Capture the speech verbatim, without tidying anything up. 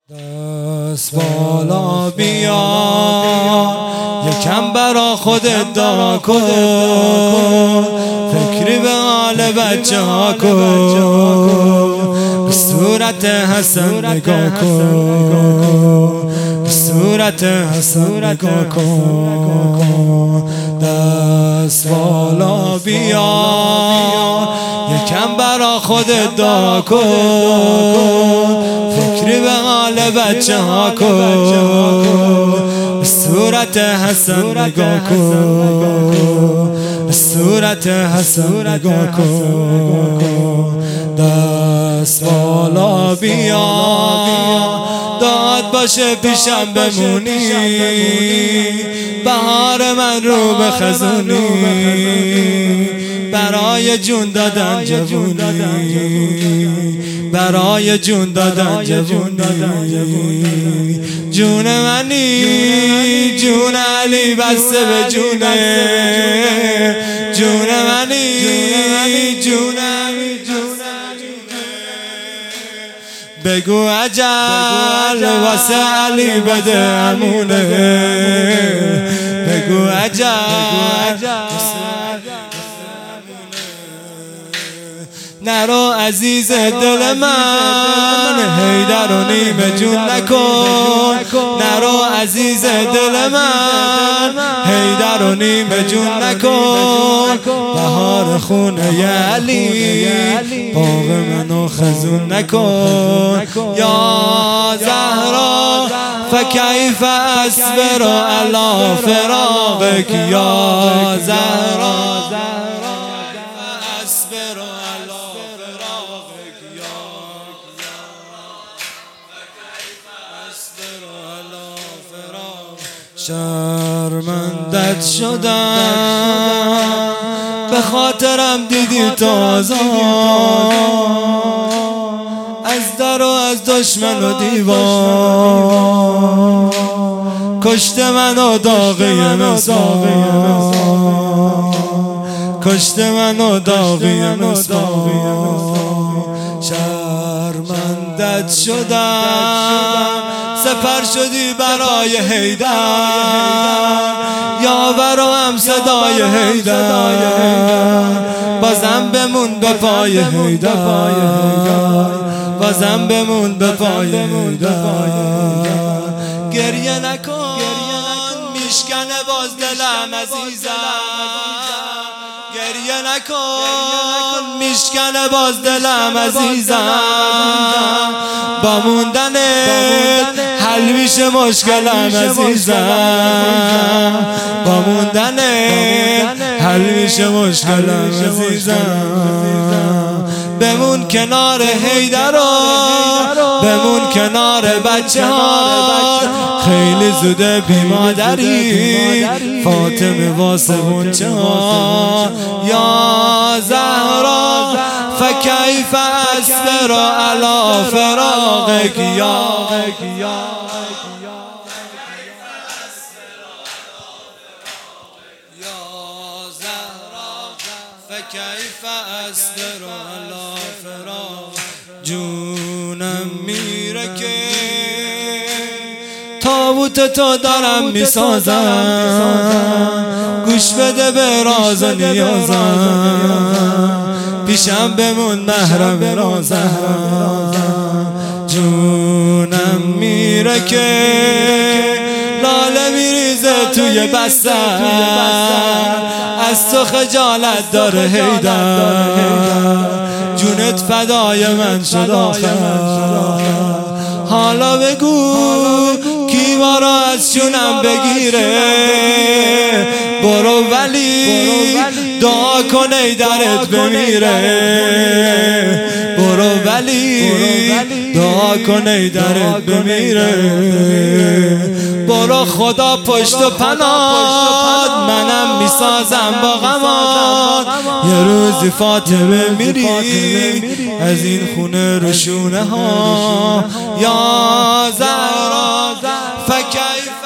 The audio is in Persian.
دست بالا بیا یکم برا خودت دعا کن، فکری به حال بچه ها کن، به صورت حسن نگاه کن، به صورت حسن نگاه کن. دست بالا بیا یکم برا خودت دعا کن، فکری به حال بچه ها کن، به صورت حسن نگاه کن، به صورت حسن نگاه کن. دست بالا بیا داد باشه پیشم بمونی، بهار من رو به خزونی، برای جون دادن جوونی، برای جون دادن جوونی. جون منی جون علی بسته به جونه، جون منی جون علی بگو اجل واسه علی بده امونه، بگو اجل نرو عزیز دل من، حیدر و نیمه جون نکن. نرو عزیز دل من، حیدر و نیمه جون نکن. بهار خونه علی باغ منو خزون نکن. یا زهرا فکیف اصبر علی فراقک، یا زهرا شرمندت شدم به خاطرم دیدی تازه، از در و از دشمن و دیوار کشت من و داغی مساق، کشت من و داغی مساق. شرمندت شدم سپر شدی برای حیدر، یاور و هم صدای حیدر، بازم بمون به پای حیدر، بازم بمون به پای حیدر. گریه نکن میشکنه باز دلم عزیزم، گریه نکن میشکنه باز دلم عزیزم، با موندن حل میشه مشکلم عزیزم، با موندن حل میشه مشکلم عزیزم. بمون کنار حیدر و بمون کنار بچه ها، خیلی زوده بی مادری فاطمه واسه بچه ها. یا زهرا فکیف اصبر علی فراقک، یا فکیف اصبر علی فراق. جونم میره که تابوت تو دارم میسازم، گوش بده به راز و نیازم، پیشم بمون محرم رازم. جونم میره که لاله میریزه توی بستر، از تو خجالت داره حیدر، جونت فدای من شد آخر. حالا بگو کی ما را از جونم بگیره، برو ولی دعا کن حیدرت بمیره، برو ولی دعا کن حیدرت بمیره. برو خدا پشت و پناه، منم میسازم با غمان، یه روزی فاطمه میری از این خونه رشونه ها. یا زهرا فکیف